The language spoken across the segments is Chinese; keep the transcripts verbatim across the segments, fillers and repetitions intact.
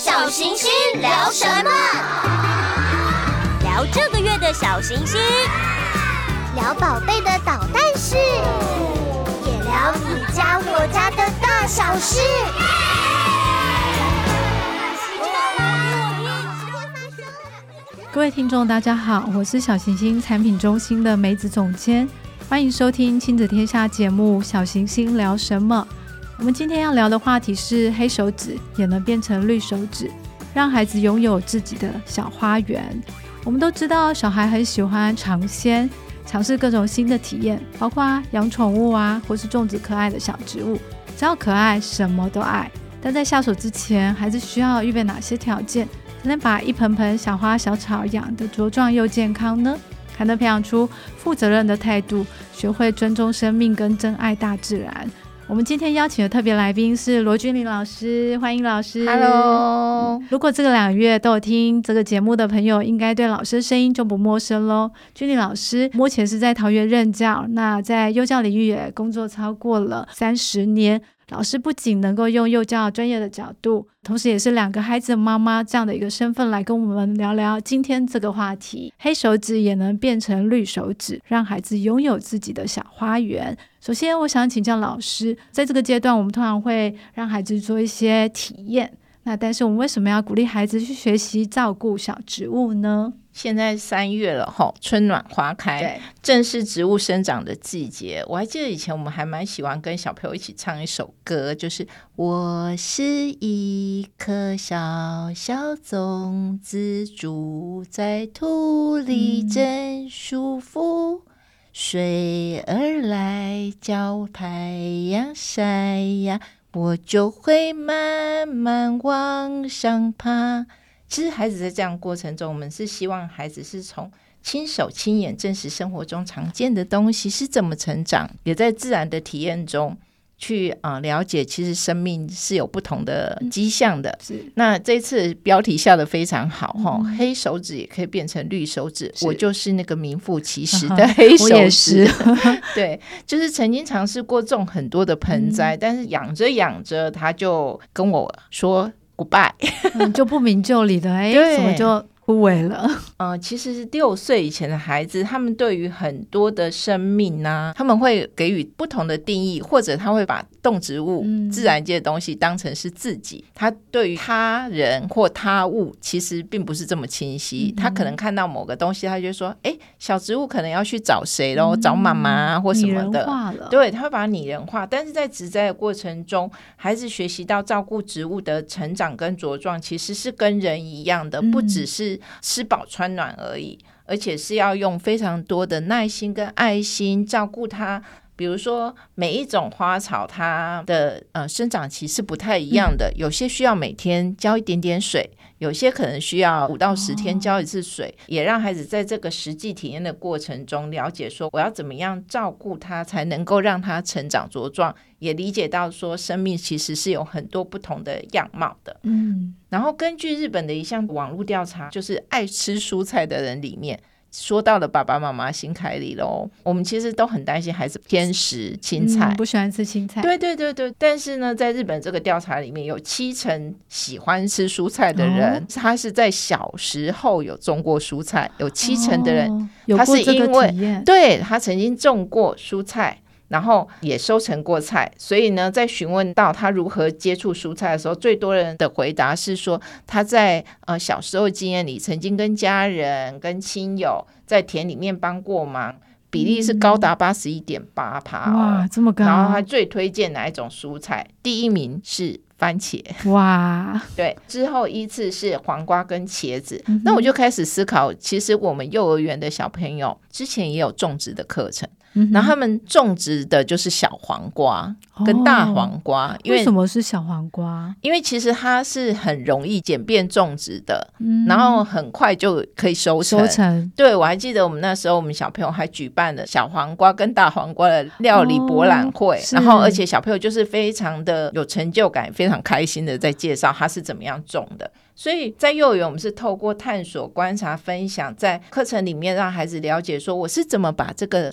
小行星聊什么？ 聊这个月的小行星， 聊宝贝的捣蛋事，也聊你家我家的大小事。 各位听众大家好，我是小行星产品中心的梅子总监，欢迎收听亲子天下节目小行星聊什么。我们今天要聊的话题是黑手指也能变成绿手指，让孩子拥有自己的小花园。我们都知道小孩很喜欢尝鲜，尝试各种新的体验，包括养宠物啊，或是种植可爱的小植物。只要可爱，什么都爱。但在下手之前，孩子需要预备哪些条件，才能把一盆盆小花小草养得茁壮又健康呢？还能培养出负责任的态度，学会尊重生命跟珍爱大自然。我们今天邀请的特别来宾是罗君玲老师，欢迎老师。 Hello。 如果这个两个月都有听这个节目的朋友，应该对老师的声音就不陌生咯。君玲老师目前是在桃园任教，那在幼教领域也工作超过了三十年。老师不仅能够用幼教专业的角度，同时也是两个孩子的妈妈这样的一个身份来跟我们聊聊今天这个话题，黑手指也能变成绿手指，让孩子拥有自己的小花园。首先我想请教老师，在这个阶段我们通常会让孩子做一些体验，那但是我们为什么要鼓励孩子去学习照顾小植物呢？ 现在三月了吼，春暖花开，正是植物生长的季节。我还记得以前我们还蛮喜欢跟小朋友一起唱一首歌，就是我是一颗小小种子，住在土里真舒服，嗯，水儿来叫太阳晒呀，我就会慢慢往上爬。其实孩子在这样过程中，我们是希望孩子是从亲手亲眼真实生活中常见的东西是怎么成长，也在自然的体验中去、呃、了解其实生命是有不同的迹象的、嗯、那这次标题下得非常好、嗯、黑手指也可以变成绿手指，我就是那个名副其实的黑手指、嗯、我也是对，就是曾经尝试过种很多的盆栽、嗯、但是养着养着他就跟我说Goodbye 嗯、就不明就里的哎，怎么就枯萎了？ 呃，其实六岁以前的孩子，他们对于很多的生命啊，他们会给予不同的定义，或者他会把动植物、嗯、自然界的东西当成是自己，他对于他人或他物其实并不是这么清晰、嗯、他可能看到某个东西，他就说哎，小植物可能要去找谁咯、嗯、找妈妈或什么的，拟人化了，对，他会把它拟人化。但是在植栽的过程中，孩子学习到照顾植物的成长跟茁壮其实是跟人一样的、嗯、不只是吃饱穿暖而已，而且是要用非常多的耐心跟爱心照顾它。比如说每一种花草它的、呃、生长期是不太一样的、嗯、有些需要每天浇一点点水，有些可能需要五到十天浇一次水、哦、也让孩子在这个实际体验的过程中了解说我要怎么样照顾它才能够让它成长茁壮，也理解到说生命其实是有很多不同的样貌的。嗯，然后根据日本的一项网络调查，就是爱吃蔬菜的人里面说到了爸爸妈妈心坎里咯，我们其实都很担心孩子偏食青菜、嗯、 不喜欢吃青菜， 对对对对。但是呢，在日本这个调查里面有七成喜欢吃蔬菜的人、哦、他是在小时候有种过蔬菜，有七成的人、哦、 他是因为有过这个体验， 对，他曾经种过蔬菜，然后也收成过菜，所以呢在询问到他如何接触蔬菜的时候，最多人的回答是说他在、呃、小时候经验里曾经跟家人跟亲友在田里面帮过忙，比例是高达 八十一点八%、哦、 哇，这么高。 然后他最推荐哪一种蔬菜，第一名是番茄， 哇，对， 之后依次是黄瓜跟茄子、嗯、那我就开始思考，其实我们幼儿园的小朋友之前也有种植的课程，嗯、然后他们种植的就是小黄瓜跟大黄瓜、哦、因为, 为什么是小黄瓜？ 因为其实它是很容易简便种植的、嗯、然后很快就可以收成, 收成对，我还记得我们那时候我们小朋友还举办了小黄瓜跟大黄瓜的料理博览会、哦、然后而且小朋友就是非常的有成就感，非常开心的在介绍他是怎么样种的。所以在幼儿园我们是透过探索观察分享，在课程里面让孩子了解说我是怎么把这个植物种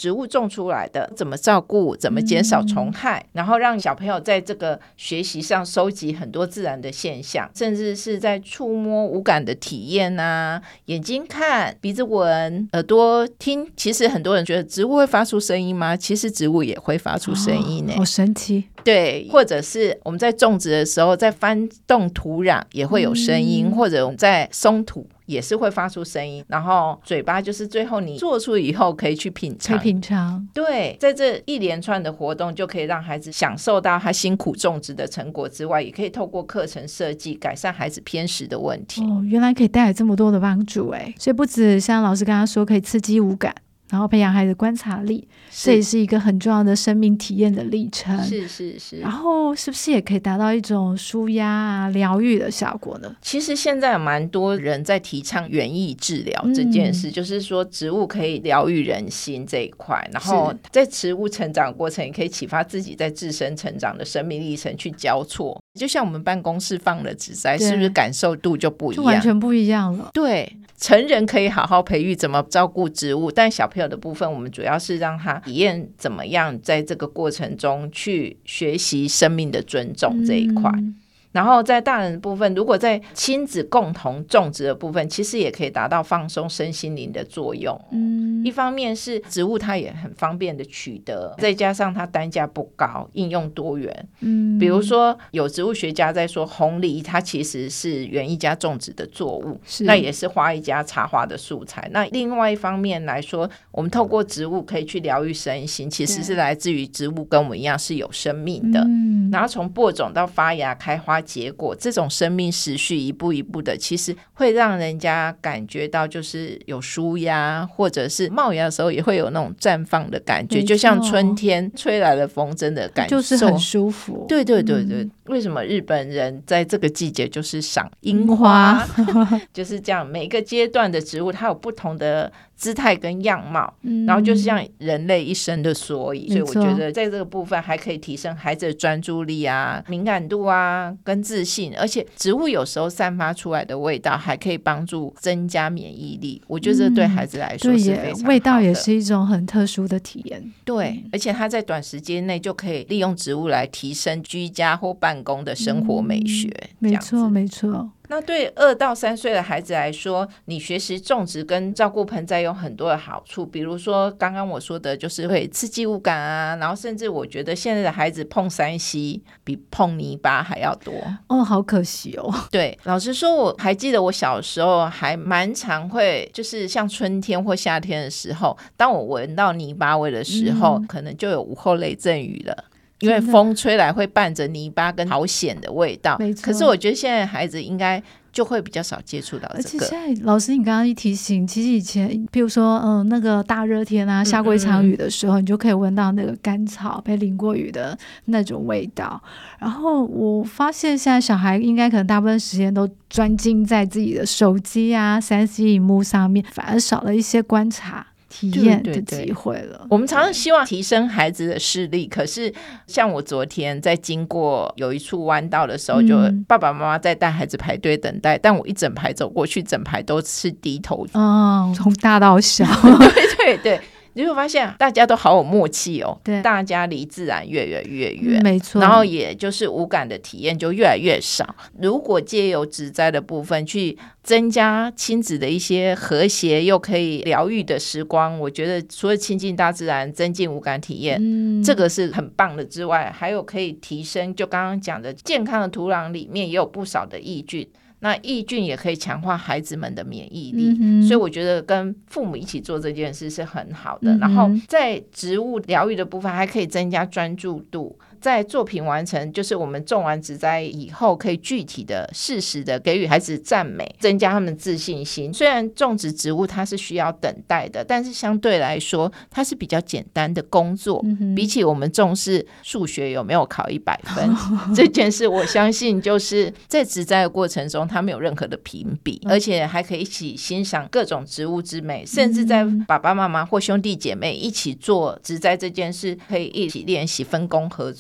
种出来的，怎么照顾，怎么减少虫害、嗯、然后让小朋友在这个学习上收集很多自然的现象，甚至是在触摸五感的体验啊，眼睛看，鼻子闻，耳朵听。其实很多人觉得植物会发出声音吗？其实植物也会发出声音呢、欸哦、 好神奇。 对，或者是我们在种植的时候在翻动土壤也会有声音、嗯、或者我们在松土也是会发出声音，然后嘴巴就是最后你做出以后可以去品尝， 可以品尝。 对，在这一连串的活动就可以让孩子享受到他辛苦种植的成果之外，也可以透过课程设计改善孩子偏食的问题。 哦，原来可以带来这么多的帮助耶。所以不止像老师刚刚说可以刺激五感，然后培养孩子观察力，这也是一个很重要的生命体验的历程。 是是是。 然后是不是也可以达到一种抒压啊疗愈的效果呢？ 其实现在有蛮多人在提倡园艺治疗这件事、嗯、就是说植物可以疗愈人心这一块，然后在植物成长过程也可以启发自己在自身成长的生命历程去交错。就像我们办公室放了植栽，是不是感受度就不一样， 就完全不一样了。 对，成人可以好好培育怎么照顾植物，但小朋友的部分我们主要是让他体验怎么样在这个过程中去学习生命的尊重这一块、嗯，然后在大人的部分，如果在亲子共同种植的部分，其实也可以达到放松身心灵的作用。嗯，一方面是植物它也很方便的取得，再加上它单价不高，应用多元。嗯，比如说有植物学家在说红藜它其实是园艺家种植的作物，那也是花艺家插花的素材。那另外一方面来说，我们透过植物可以去疗愈身心，其实是来自于植物跟我们一样是有生命的。嗯，然后从播种到发芽开花结果，这种生命时序一步一步的，其实会让人家感觉到就是有抒压，或者是冒芽的时候也会有那种绽放的感觉，就像春天吹来了风筝的感受， 就是很舒服。 对对对对、嗯、为什么日本人在这个季节就是赏樱花就是这样，每一个阶段的植物它有不同的姿态跟样貌、嗯、然后就是像人类一生的缩影。所以我觉得在这个部分还可以提升孩子的专注力啊、敏感度啊跟自信，而且植物有时候散发出来的味道还可以帮助增加免疫力，我觉得这对孩子来说是非常好的、嗯、 味道也是一种很特殊的体验。 对，而且它在短时间内就可以利用植物来提升居家或办公的生活美学、嗯、 没错没错。 那对二到三岁的孩子来说，你学习种植跟照顾盆栽有很多的好处，比如说刚刚我说的就是会刺激五感啊，然后甚至我觉得现在的孩子碰三 C 比碰泥巴还要多哦，好可惜哦。 对，老实说我还记得我小时候还蛮常会就是像春天或夏天的时候，当我闻到泥巴味的时候、嗯、可能就有午后雷阵雨了，因为风吹来会伴着泥巴跟好险的味道。可是我觉得现在孩子应该就会比较少接触到这个。 而且现在老师你刚刚一提醒，其实以前比如说嗯，那个大热天啊下过一场雨的时候、嗯、你就可以闻到那个干草被淋过雨的那种味道。然后我发现现在小孩应该可能大部分时间都专精在自己的手机啊 三 C 萤幕上面，反而少了一些观察体验的机会了。对对对， 我们常常希望提升孩子的视力，可是像我昨天在经过有一处弯道的时候、嗯、就爸爸妈妈在带孩子排队等待，但我一整排走过去，整排都是低头哦，从大到小对对对，你会发现大家都好有默契哦，对，大家离自然越远越远、嗯、没错，然后也就是无感的体验就越来越少。如果借由植栽的部分去增加亲子的一些和谐又可以疗愈的时光，我觉得除了亲近大自然增进无感体验、嗯、这个是很棒的之外，还有可以提升就刚刚讲的健康的土壤里面也有不少的益菌，那益菌也可以强化孩子们的免疫力、嗯、所以我觉得跟父母一起做这件事是很好的、嗯、然后在植物疗愈的部分还可以增加专注度，在作品完成就是我们种完植栽以后可以具体的适时的给予孩子赞美，增加他们自信心。虽然种植植物它是需要等待的，但是相对来说它是比较简单的工作、嗯、比起我们重视数学有没有考一百分这件事，我相信就是在植栽的过程中它没有任何的评比、嗯、而且还可以一起欣赏各种植物之美，甚至在爸爸妈妈或兄弟姐妹一起做植栽这件事可以一起练习分工合作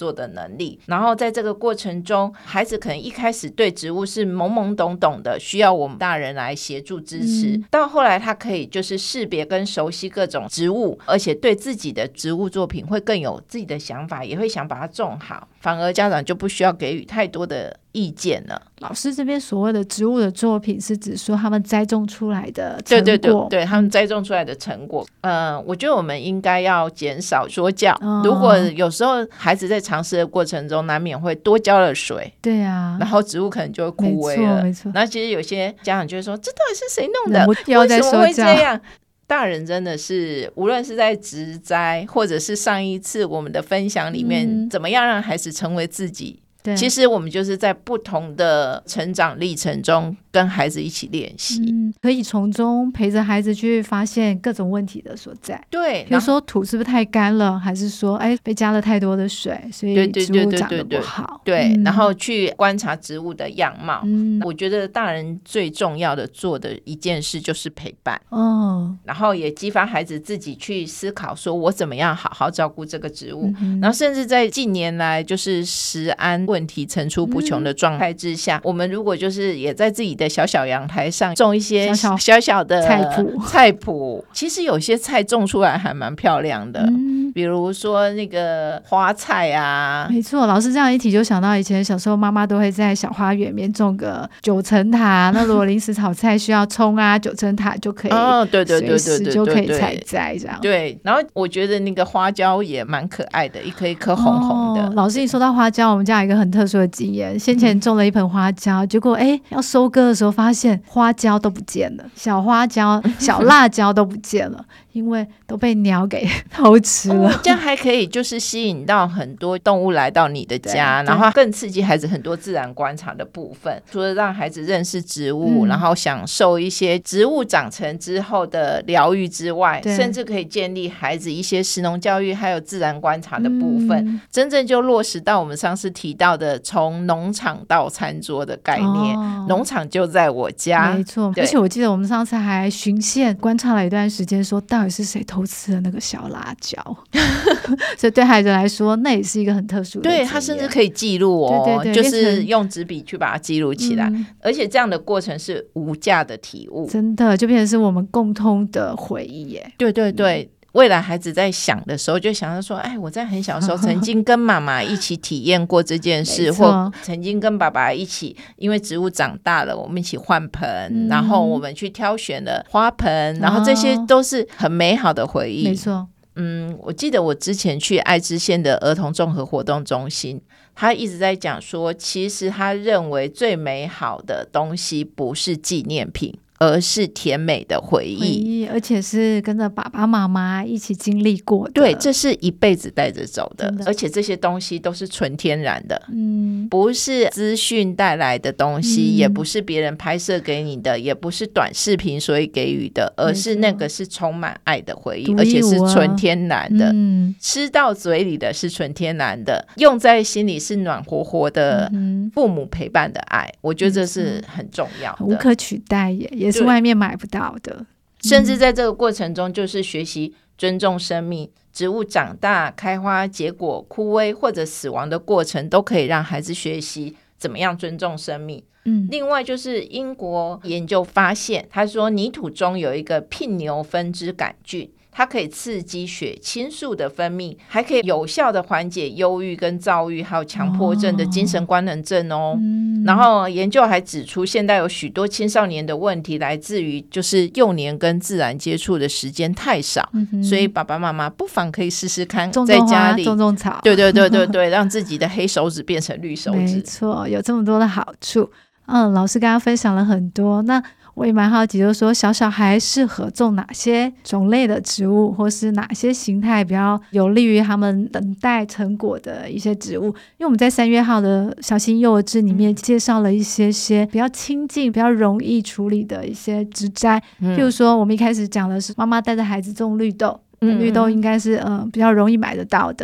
作的能力。然后在这个过程中，孩子可能一开始对植物是懵懵懂懂的，需要我们大人来协助支持、嗯、到后来他可以就是识别跟熟悉各种植物，而且对自己的植物作品会更有自己的想法，也会想把它种好，反而家长就不需要给予太多的意见了。 老师这边所谓的植物的作品是指说他们栽种出来的成果？ 对对对对，他们栽种出来的成果。呃，我觉得我们应该要减少说教、哦、如果有时候孩子在尝试的过程中难免会多浇了水， 对啊， 然后植物可能就会枯萎了，没错。那其实有些家长就会说这到底是谁弄的，为什么会这样？大人真的是无论是在植栽或者是上一次我们的分享里面、嗯、怎么样让孩子成为自己，其实我们就是在不同的成长历程中跟孩子一起练习、 嗯、可以从中陪着孩子去发现各种问题的所在。 对， 比如说土是不是太干了，还是说哎被加了太多的水，所以植物长得不好。 对， 对， 对， 对， 对、嗯、然后去观察植物的样貌、嗯、我觉得大人最重要的做的一件事就是陪伴、哦、然后也激发孩子自己去思考说我怎么样好好照顾这个植物、嗯、然后甚至在近年来就是食安问题层出不穷的状态之下、嗯、我们如果就是也在自己的小小阳台上种一些小小小的菜谱菜谱其实有些菜种出来还蛮漂亮的、嗯、比如说那个花菜啊。 没错，老师这样一提就想到以前小时候妈妈都会在小花园里面种个九层塔，那如果临时炒菜需要葱啊九层塔就可以哦，对对对对对，就可以采摘这样。 对，然后我觉得那个花椒也蛮可爱的，一颗一颗红红的、 哦、老师你说到花椒，我们家有一个很特殊的经验，先前种了一盆花椒、嗯、结果哎要收割的时候发现花椒都不见了，小花椒小辣椒都不见了因为都被鸟给偷吃了、哦、 这样还可以就是吸引到很多动物来到你的家，然后更刺激孩子很多自然观察的部分，除了让孩子认识植物、嗯、然后享受一些植物长成之后的疗愈之外，甚至可以建立孩子一些食农教育还有自然观察的部分、嗯、真正就落实到我们上次提到的从农场到餐桌的概念、哦、农场就在我家， 没错。而且我记得我们上次还循线观察了一段时间，说到底是谁偷吃了那个小辣椒所以对孩子来说那也是一个很特殊的经验， 对，他甚至可以记录哦，对对对，就是用纸笔去把它记录起来、嗯、而且这样的过程是无价的体悟， 真的就变成是我们共通的回忆耶。 对对对、嗯，未来孩子在想的时候就想到说，哎，我在很小的时候曾经跟妈妈一起体验过这件事或曾经跟爸爸一起因为植物长大了我们一起换盆、嗯、然后我们去挑选了花盆、哦、然后这些都是很美好的回忆。 没错。 嗯，我记得我之前去爱知县的儿童综合活动中心，他一直在讲说其实他认为最美好的东西不是纪念品，而是甜美的回忆, 回忆而且是跟着爸爸妈妈一起经历过的。 对，这是一辈子带着走 的, 的而且这些东西都是纯天然的，嗯，不是资讯带来的东西、嗯、也不是别人拍摄给你的，也不是短视频所以给予的，而是那个是充满爱的回忆，而且是纯天然的、嗯、吃到嘴里的是纯天然的，用在心里是暖和和的父母陪伴的爱、嗯、我觉得这是很重要的， 无可取代耶，也是外面买不到的。 甚至在这个过程中就是学习尊重生命，植物长大开花结果枯萎或者死亡的过程都可以让孩子学习怎么样尊重生命。嗯，另外就是英国研究发现，他说泥土中有一个娉牛分支杆菌，它可以刺激血清素的分泌，还可以有效的缓解忧郁跟躁郁还有强迫症的精神官能症哦、嗯、然后研究还指出现在有许多青少年的问题来自于就是幼年跟自然接触的时间太少、嗯、所以爸爸妈妈不妨可以试试看在家里种种草， 对对对对对让自己的黑手指变成绿手指。 没错，有这么多的好处。嗯，老师刚刚分享了很多，那我也蛮好奇，就是说小小孩适合种哪些种类的植物，或是哪些形态比较有利于他们等待成果的一些植物。因为我们在三月号的小新幼儿志里面介绍了一些些比较亲近比较容易处理的一些植栽、嗯、譬如说我们一开始讲的是妈妈带着孩子种绿豆、嗯、绿豆应该是、呃、比较容易买得到的，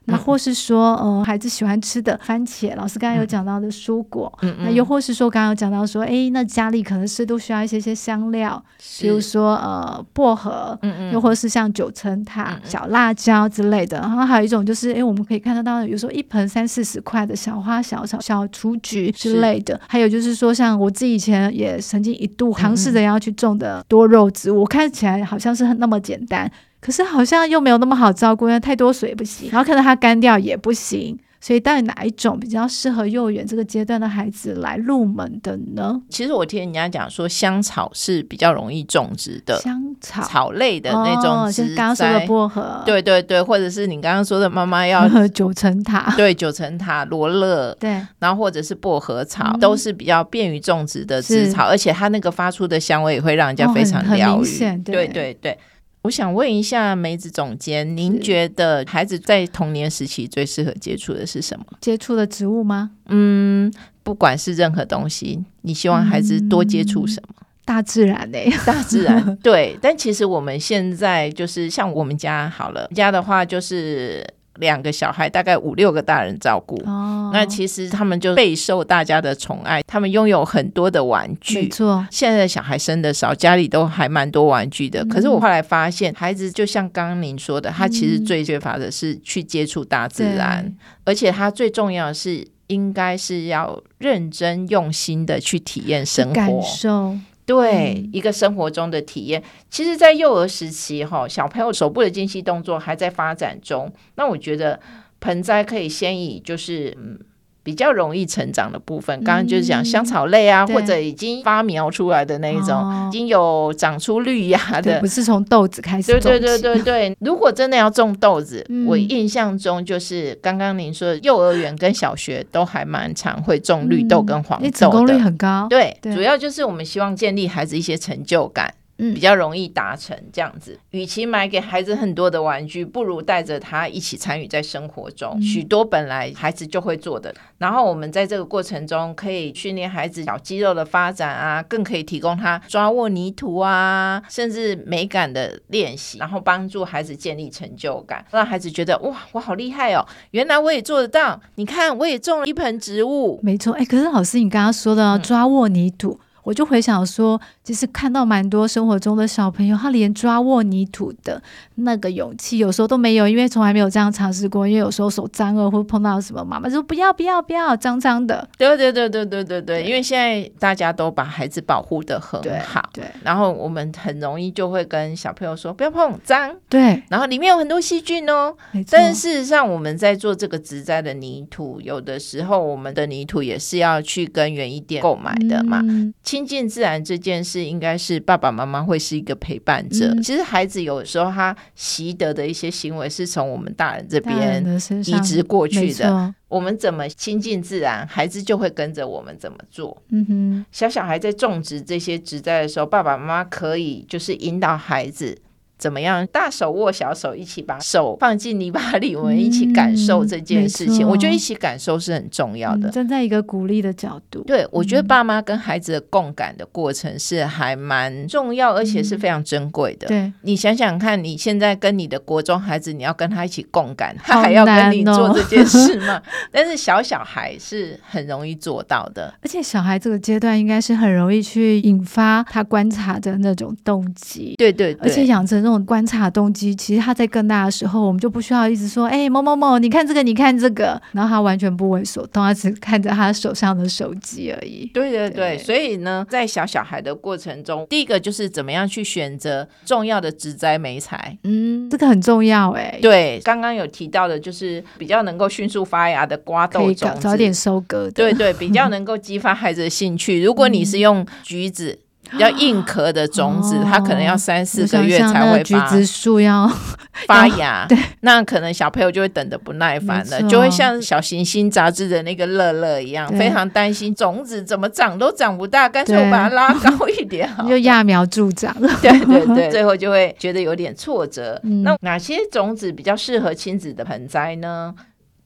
那或是说呃孩子喜欢吃的番茄，老师刚刚有讲到的蔬果，嗯、那又或是说刚刚有讲到说哎，那家里可能适度需要一些些香料，比如说呃薄荷，嗯嗯，又或是像九层塔、嗯、小辣椒之类的。然后还有一种就是哎，我们可以看得到有时候一盆三四十块的小花小草、小雏菊之类的。还有就是说像我自己以前也曾经一度尝试着要去种的多肉植物，嗯、看起来好像是那么简单，可是好像又没有那么好照顾，因为太多水不行，然后看到它干掉也不行。所以到底哪一种比较适合幼儿园这个阶段的孩子来入门的呢？ 其实我听人家讲说香草是比较容易种植的，香草草类的那种植栽， 像、哦、刚刚说的薄荷， 对对对，或者是你刚刚说的妈妈要九层塔， 对，九层塔、罗勒， 对， 然后或者是薄荷草、嗯、都是比较便于种植的植草，而且它那个发出的香味也会让人家非常疗愈、哦、对对对。我想问一下梅子总监，您觉得孩子在童年时期最适合接触的是什么？ 接触的植物吗？ 嗯，不管是任何东西，你希望孩子多接触什么？嗯、 大自然欸， 大自然对。但其实我们现在就是像我们家好了，家的话就是两个小孩大概五六个大人照顾、哦、那其实他们就备受大家的宠爱，他们拥有很多的玩具， 没错。 现在的小孩生的少，家里都还蛮多玩具的、嗯、可是我后来发现孩子就像刚刚您说的，他其实最缺乏的是去接触大自然、嗯、而且他最重要的是应该是要认真用心的去体验生活， 感受， 对、嗯、一个生活中的体验。其实在幼儿时期小朋友手部的精细动作还在发展中，那我觉得盆栽可以先以就是嗯比较容易成长的部分，刚刚就是讲香草类啊、嗯、或者已经发苗出来的那一种、哦、已经有长出绿芽的， 不是从豆子开始种起。 对对对对对如果真的要种豆子、嗯、我印象中就是刚刚您说的幼儿园跟小学都还蛮常会种绿豆跟黄豆的、嗯、 成功率很高。 对, 对主要就是我们希望建立孩子一些成就感，比较容易达成这样子。与其买给孩子很多的玩具，不如带着他一起参与在生活中、嗯、许多本来孩子就会做的，然后我们在这个过程中可以训练孩子小肌肉的发展啊，更可以提供他抓握泥土啊，甚至美感的练习，然后帮助孩子建立成就感，让孩子觉得哇我好厉害哦，原来我也做得到，你看我也种了一盆植物。 没错。哎，可是老师你刚刚说的、哦嗯、抓握泥土，我就回想说其实看到蛮多生活中的小朋友，他连抓握泥土的那个勇气有时候都没有，因为从来没有这样尝试过，因为有时候手脏了或碰到什么妈妈就说不要不要不要脏脏的。 对对对对对对对，因为现在大家都把孩子保护得很好， 对, 对然后我们很容易就会跟小朋友说不要碰脏， 对， 然后里面有很多细菌哦。但是事实上我们在做这个植栽的泥土，有的时候我们的泥土也是要去跟园艺店购买的嘛、嗯、亲近自然这件事应该是爸爸妈妈会是一个陪伴者、嗯、其实孩子有时候他习得的一些行为是从我们大人这边移植过去的，我们怎么亲近自然，孩子就会跟着我们怎么做。嗯哼，小小孩在种植这些植栽的时候，爸爸妈妈可以就是引导孩子怎么样大手握小手，一起把手放进泥巴里，我们一起感受这件事情、嗯、我觉得一起感受是很重要的、嗯、 站在一个鼓励的角度。 对，我觉得爸妈跟孩子的共感的过程是还蛮重要，而且是非常珍贵的、嗯、对，你想想看，你现在跟你的国中孩子，你要跟他一起共感，他还要跟你做这件事吗、哦、但是小小孩是很容易做到的， 而且小孩这个阶段应该是很容易去引发他观察的那种动机。 对对对， 而且养成这种观察动机，其实他在更大的时候我们就不需要一直说哎、欸、某某某你看这个你看这个，然后他完全不为所动，他只看着他手上的手机而已。 对对 对, 对，所以呢在小小孩的过程中，第一个就是怎么样去选择重要的植栽媒材。 嗯，这个很重要哎、欸。 对，刚刚有提到的就是比较能够迅速发芽的瓜豆种子， 早点收割的。 对对，比较能够激发孩子的兴趣如果你是用橘子、嗯比较硬壳的种子、哦、它可能要三四个月才会发， 橘子树要发芽，对，那可能小朋友就会等得不耐烦了，就会像小行星杂志的那个乐乐一样，非常担心种子怎么长都长不大，干脆我把它拉高一点好， 就揠苗助长。 对对对，最后就会觉得有点挫折、嗯、那哪些种子比较适合亲子的盆栽呢？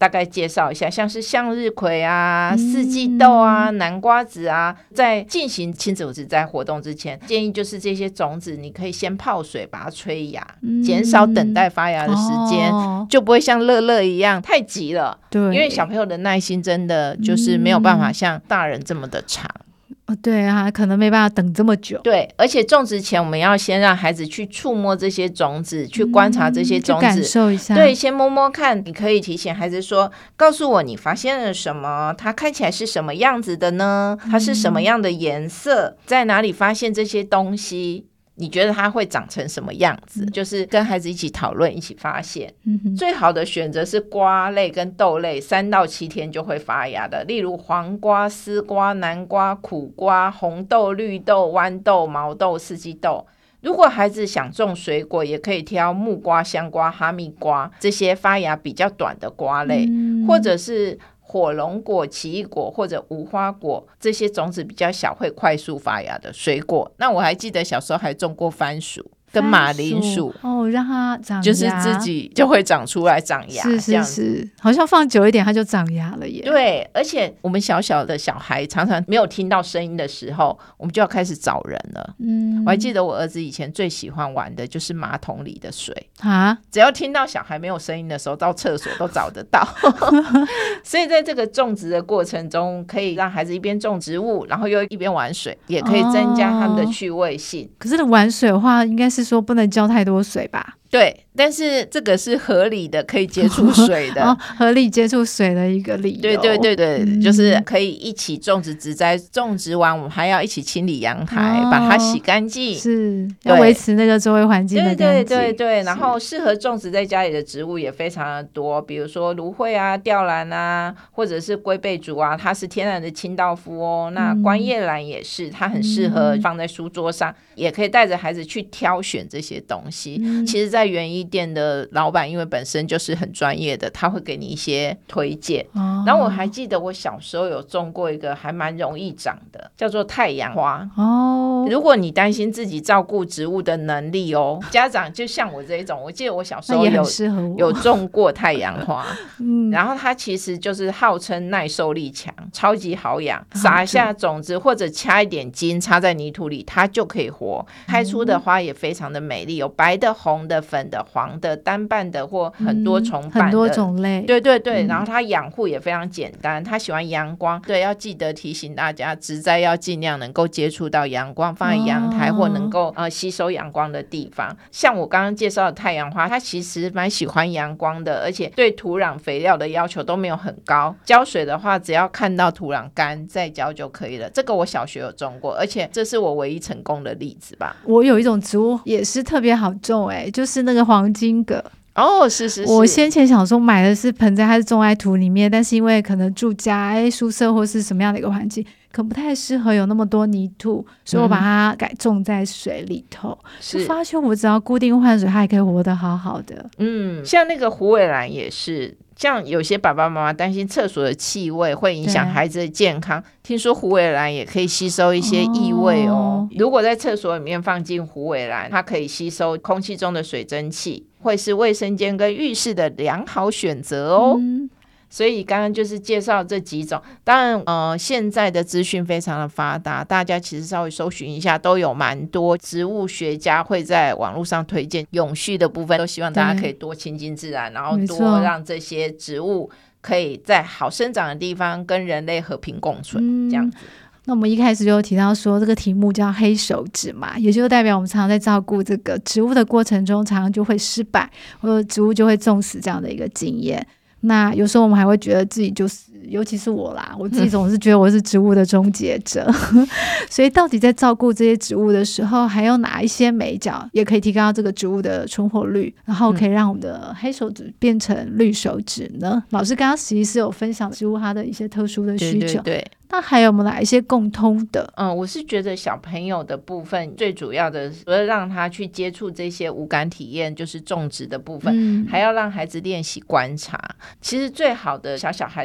大概介绍一下，像是向日葵啊、四季豆啊、南瓜子啊。在进行亲子植栽活动之前，建议就是这些种子你可以先泡水把它催芽，减少等待发芽的时间、哦、就不会像乐乐一样太急了。对，因为小朋友的耐心真的就是没有办法像大人这么的长。 哦，对啊，可能没办法等这么久。 对，而且种植前我们要先让孩子去触摸这些种子、嗯、去观察这些种子， 感受一下。 对，先摸摸看。你可以提醒孩子说，告诉我你发现了什么，它看起来是什么样子的呢？它是什么样的颜色、嗯、在哪里发现这些东西，你觉得它会长成什么样子、嗯、就是跟孩子一起讨论，一起发现、嗯、最好的选择是瓜类跟豆类，三到七天就会发芽的，例如黄瓜、丝瓜、南瓜、苦瓜、红豆、绿豆、豌豆、毛豆、四季豆。如果孩子想种水果，也可以挑木瓜、香瓜、哈密瓜这些发芽比较短的瓜类、嗯、或者是火龙果、奇异果或者无花果，这些种子比较小会快速发芽的水果。那我还记得小时候还种过番薯跟马铃薯哦，让它长芽， 就是自己就会长出来长芽， 是是是，好像放久一点它就长芽了耶。 对，而且我们小小的小孩常常没有听到声音的时候，我们就要开始找人了。嗯，我还记得我儿子以前最喜欢玩的就是马桶里的水啊，只要听到小孩没有声音的时候，到厕所都找得到。所以在这个种植的过程中，可以让孩子一边种植物，然后又一边玩水，也可以增加他们的趣味性。哦、 可是玩水的话，应该是说不能浇太多水吧？ 对，但是这个是合理的，可以接触水的、 哦、合理接触水的一个理由。 对对对对、嗯、就是可以一起种植植栽，种植完我们还要一起清理阳台、哦、把它洗干净， 是要维持那个周围环境的干净。 对对对对，然后适合种植在家里的植物也非常的多，比如说芦荟啊、吊兰啊，或者是龟背竹啊，它是天然的清道夫哦。那观叶兰也是，它很适合放在书桌上、嗯、也可以带着孩子去挑选这些东西、嗯、其实在园艺店的老板因为本身就是很专业的，他会给你一些推荐、哦、然后我还记得我小时候有种过一个还蛮容易长的，叫做太阳花哦。如果你担心自己照顾植物的能力哦，家长就像我这一种，我记得我小时候有有种过太阳花、嗯、然后它其实就是号称耐受力强，超级好养，撒下种子或者掐一点茎插在泥土里，它就可以活，开出的花也非常的美丽，有白的、红的、粉的、黄的、单瓣的或很多重瓣的、嗯、很多种类。对对对、嗯、然后它养护也非常简单，它喜欢阳光。对，要记得提醒大家，植栽要尽量能够接触到阳光，放在阳台或能够、哦呃、吸收阳光的地方。像我刚刚介绍的太阳花，它其实蛮喜欢阳光的，而且对土壤肥料的要求都没有很高，浇水的话只要看到土壤干再浇就可以了。这个我小学有种过，而且这是我唯一成功的例子吧。 我有一种植物也是特别好种、欸、就是那个黄金葛。 哦，是是是， 我先前想说买的是盆栽，它是种在土里面，但是因为可能住家、哎、宿舍或是什么样的一个环境，可能不太适合有那么多泥土，所以我把它改种在水里头、嗯、就发现我只要固定换水，它也可以活得好好的。 嗯，像那个虎尾兰也是，像有些爸爸妈妈担心厕所的气味会影响孩子的健康，听说虎尾兰也可以吸收一些异味 哦, 哦如果在厕所里面放进虎尾兰，它可以吸收空气中的水蒸气，会是卫生间跟浴室的良好选择哦、嗯，所以刚刚就是介绍这几种。当然呃，现在的资讯非常的发达，大家其实稍微搜寻一下都有蛮多植物学家会在网络上推荐永续的部分，都希望大家可以多亲近自然，然后多让这些植物可以在好生长的地方跟人类和平共存、嗯、这样子。 那我们一开始就提到说这个题目叫黑手指嘛，也就代表我们常常在照顾这个植物的过程中常常就会失败，或者植物就会种死这样的一个经验。那有时候我们还会觉得自己就是，尤其是我啦，我自己总是觉得我是植物的终结者所以到底在照顾这些植物的时候，还有哪一些眉角也可以提高这个植物的存活率，然后可以让我们的黑手指变成绿手指呢？老师刚刚其实是有分享植物它的一些特殊的需求，对对对，那还有没有哪一些共通的？ 嗯，我是觉得小朋友的部分最主要的除了让他去接触这些无感体验，就是种植的部分、嗯、还要让孩子练习观察。其实最好的小小孩的观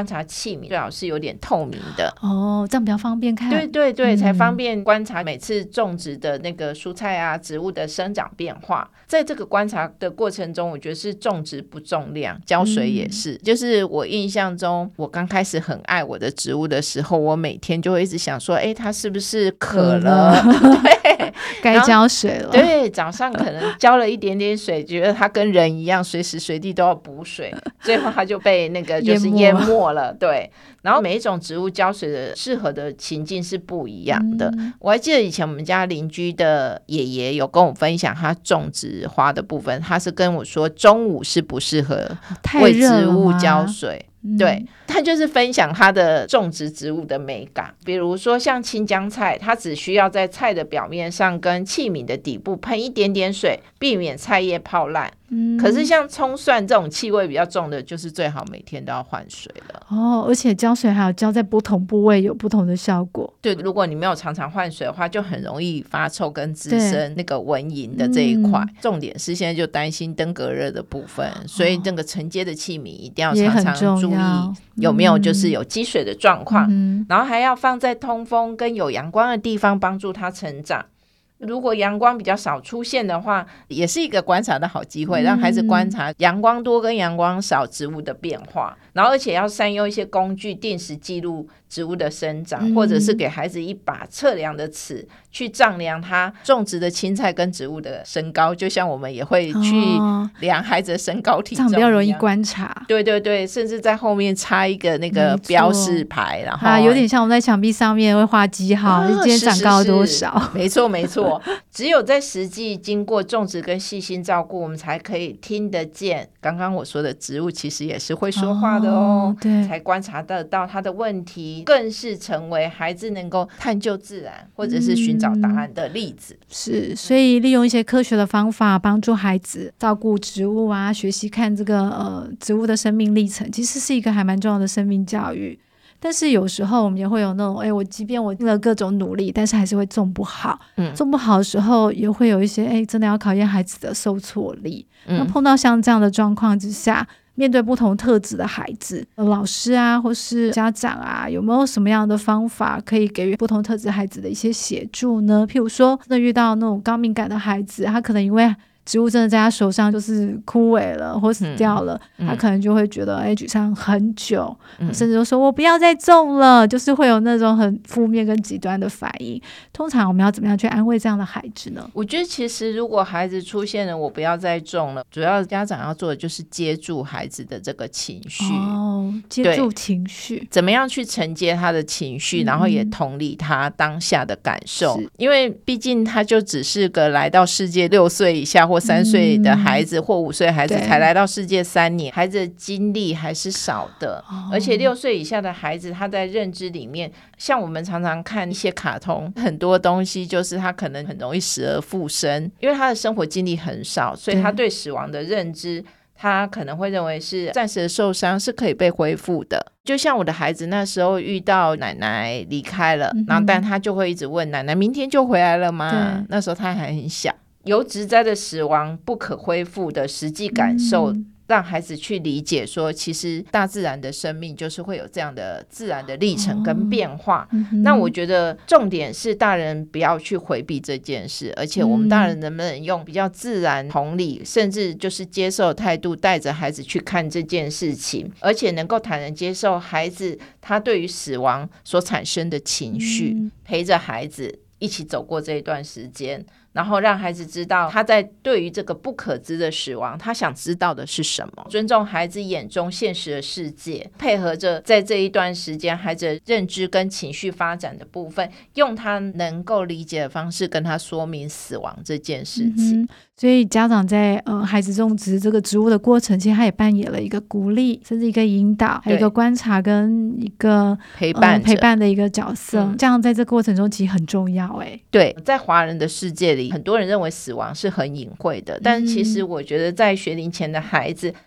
观察器皿最好是有点透明的哦，这样比较方便看。 对对对、嗯、才方便观察每次种植的那个蔬菜啊植物的生长变化。在这个观察的过程中，我觉得是种植不重量，浇水也是、嗯、就是我印象中我刚开始很爱我的植物的时候，我每天就会一直想说，哎，它是不是渴了对， 该浇水了。 对，早上可能浇了一点点水，觉得它跟人一样随时随地都要补水，最后它就被那个就是淹没了。对，然后每一种植物浇水的适合的情境是不一样的、嗯、我还记得以前我们家邻居的爷爷有跟我分享他种植花的部分，他是跟我说中午是不适合为植物浇水。对，他就是分享他的种植植物的美感，比如说像青江菜，他只需要在菜的表面上跟器皿的底部喷一点点水，避免菜叶泡烂、嗯、可是像葱蒜这种气味比较重的，就是最好每天都要换水了哦，而且浇水还有浇在不同部位有不同的效果。 对，如果你没有常常换水的话，就很容易发臭跟滋生那个蚊蝇的这一块、嗯、重点是现在就担心登革热的部分、哦、所以这个承接的器皿一定要常常注意有没有就是有积水的状况、嗯、然后还要放在通风跟有阳光的地方帮助它成长。如果阳光比较少出现的话，也是一个观察的好机会、嗯、让孩子观察阳光多跟阳光少植物的变化，然后而且要善用一些工具定时记录植物的生长、嗯、或者是给孩子一把测量的尺去丈量他种植的青菜跟植物的身高，就像我们也会去量孩子的身高体重、哦、 这样比较容易观察。 对对对，甚至在后面插一个那个标示牌，然后、 啊、有点像我们在墙壁上面会画记号、啊、今天长高多少。 是是是没错没错只有在实际经过种植跟细心照顾，我们才可以听得见刚刚我说的植物其实也是会说话的 哦, 哦对，才观察得到它的问题，更是成为孩子能够探究自然或者是寻找答案的例子、嗯、 是，所以利用一些科学的方法帮助孩子照顾植物啊，学习看这个呃植物的生命历程，其实是一个还蛮重要的生命教育。但是有时候我们也会有那种，哎，我即便我尽了各种努力，但是还是会种不好、嗯、种不好的时候也会有一些，哎，真的要考验孩子的受挫力、嗯、那碰到像这样的状况之下，面对不同特质的孩子，老师啊或是家长啊，有没有什么样的方法可以给予不同特质孩子的一些协助呢？譬如说真的遇到那种高敏感的孩子，他可能因为植物真的在他手上就是枯萎了或死掉了、嗯、他可能就会觉得哎沮丧很久、嗯、甚至就说我不要再种了，就是会有那种很负面跟极端的反应。通常我们要怎么样去安慰这样的孩子呢？ 我觉得其实如果孩子出现了我不要再种了，主要家长要做的就是接住孩子的这个情绪哦，接住情绪， 怎么样去承接他的情绪、嗯、然后也同理他当下的感受，因为毕竟他就只是个来到世界六岁以下或三岁的孩子、嗯、或五岁的孩子才来到世界三年，孩子的经历还是少的、哦、而且六岁以下的孩子他在认知里面，像我们常常看一些卡通，很多东西就是他可能很容易死而复生，因为他的生活经历很少，所以他对死亡的认知他可能会认为是暂时的受伤是可以被恢复的。就像我的孩子那时候遇到奶奶离开了、嗯、然后但他就会一直问奶奶明天就回来了吗？那时候他还很小，由植栽的死亡不可恢复的实际感受、嗯、让孩子去理解说其实大自然的生命就是会有这样的自然的历程跟变化、哦嗯、那我觉得重点是大人不要去回避这件事，而且我们大人能不能用比较自然同理、嗯、甚至就是接受态度带着孩子去看这件事情，而且能够坦然接受孩子他对于死亡所产生的情绪、嗯、陪着孩子一起走过这一段时间，然后让孩子知道他在对于这个不可知的死亡他想知道的是什么，尊重孩子眼中现实的世界，配合着在这一段时间孩子的认知跟情绪发展的部分，用他能够理解的方式跟他说明死亡这件事情、嗯、 所以家长在呃孩子种植这个植物的过程，其实他也扮演了一个鼓励甚至一个引导，还有一个观察跟一个陪伴、呃、 陪伴的一个角色、嗯、这样在这个过程中其实很重要。哎， 对，在华人的世界里很多人认为死亡是很隐晦的，但其实我觉得在学龄前的孩子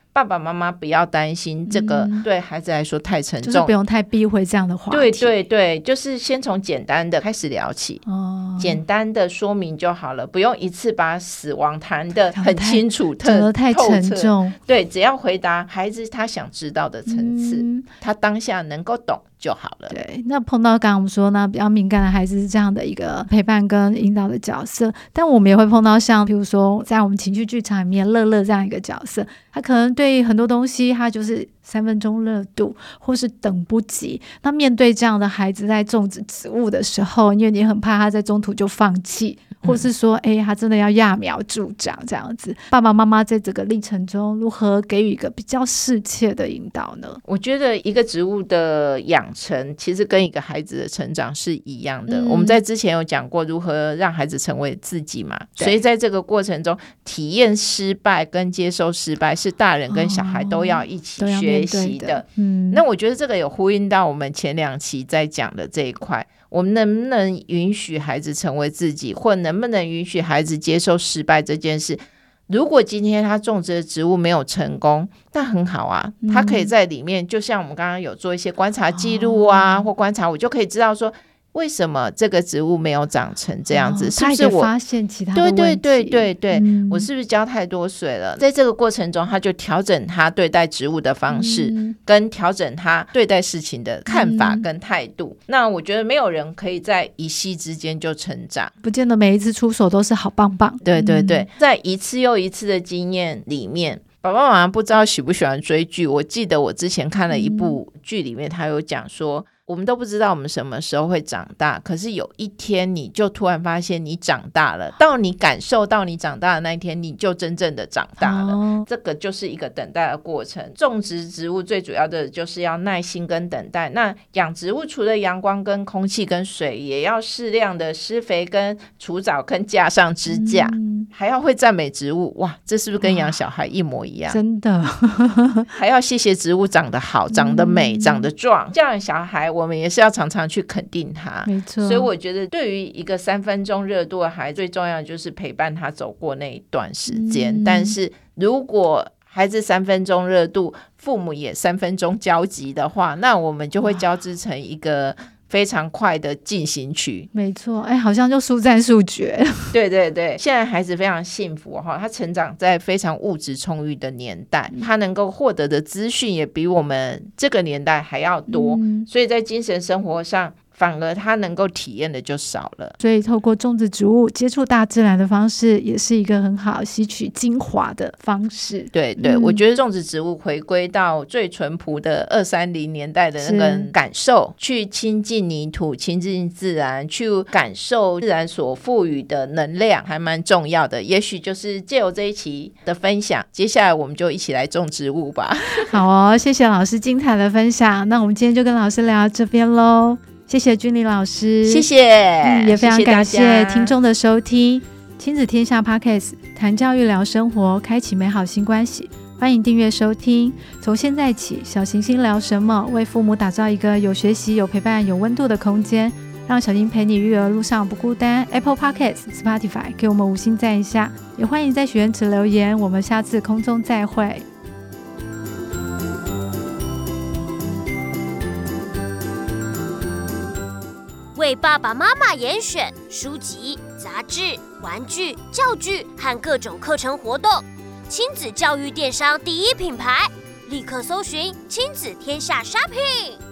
爸爸妈妈不要担心这个对孩子来说太沉重、嗯、 就是不用太避讳这样的话题。 对对对，就是先从简单的开始聊起、哦、简单的说明就好了，不用一次把死亡谈得很清楚讲得太沉重。 对，只要回答孩子他想知道的层次、嗯、他当下能够懂就好了。 对，那碰到刚刚我们说呢比较敏感的孩子是这样的一个陪伴跟引导的角色，但我们也会碰到像比如说在我们情绪剧场里面乐乐这样一个角色，他可能对很多东西他就是三分钟热度或是等不及，那面对这样的孩子在种植植物的时候，因为你很怕他在中途就放弃，或是说哎、欸，他真的要揠苗助长这样子，爸爸妈妈在这个历程中如何给予一个比较适切的引导呢？ 我觉得一个植物的养成其实跟一个孩子的成长是一样的、嗯、我们在之前有讲过如何让孩子成为自己嘛，所以在这个过程中体验失败跟接受失败是大人跟小孩都要一起学习 的,、哦、的嗯，那我觉得这个有呼应到我们前两期在讲的这一块，我们能不能允许孩子成为自己，或能不能允许孩子接受失败这件事。如果今天他种植的植物没有成功，那很好啊，他可以在里面、嗯、就像我们刚刚有做一些观察记录啊、哦、或观察，我就可以知道说为什么这个植物没有长成这样子、哦、是不是我发现其他的问题？ 对对对对对、嗯、我是不是浇太多水了？在这个过程中他就调整他对待植物的方式、嗯、跟调整他对待事情的看法跟态度、嗯、那我觉得没有人可以在一夕之间就成长， 不见得每一次出手都是好棒棒。 对对对、嗯、在一次又一次的经验里面，爸爸妈妈不知道喜不喜欢追剧，我记得我之前看了一部剧里面、嗯、他有讲说我们都不知道我们什么时候会长大，可是有一天你就突然发现你长大了，到你感受到你长大的那一天，你就真正的长大了、哦、这个就是一个等待的过程。种植植物最主要的就是要耐心跟等待，那养植物除了阳光跟空气跟水，也要适量的施肥跟除藻跟架上支架、嗯、还要会赞美植物，哇，这是不是跟养小孩一模一样？ 真的还要谢谢植物长得好，长得美、嗯、长得壮，这样小孩我们也是要常常去肯定他， 没错。 所以我觉得对于一个三分钟热度的孩子，最重要的就是陪伴他走过那一段时间、嗯、但是如果孩子三分钟热度，父母也三分钟焦急的话，那我们就会交织成一个非常快的进行曲。 没错，哎，好像就速战速决。 对对对，现在孩子非常幸福哈，他成长在非常物质充裕的年代，他能够获得的资讯也比我们这个年代还要多、嗯、所以在精神生活上反而他能够体验的就少了。 所以透过种植植物接触大自然的方式，也是一个很好吸取精华的方式。 对对、嗯、我觉得种植植物回归到最淳朴的二三零年代的那个感受，去亲近泥土，亲近自然，去感受自然所赋予的能量，还蛮重要的。也许就是借由这一期的分享，接下来我们就一起来种植物吧。 好哦，谢谢老师精彩的分享，那我们今天就跟老师聊到这边咯。谢谢君丽老师， 谢谢、 嗯、也非常感谢听众的收听。亲子天下 Podcast 谈教育聊生活，开启美好新关系，欢迎订阅收听。从现在起，小行星聊什么为父母打造一个有学习有陪伴有温度的空间，让小新陪你育儿路上不孤单。 Apple Podcast、Spotify 给我们五星赞一下，也欢迎在许愿池留言，我们下次空中再会。 为爸爸妈妈严选书籍、杂志、玩具、教具和各种课程活动，亲子教育电商第一品牌，立刻搜寻亲子天下 Shopping。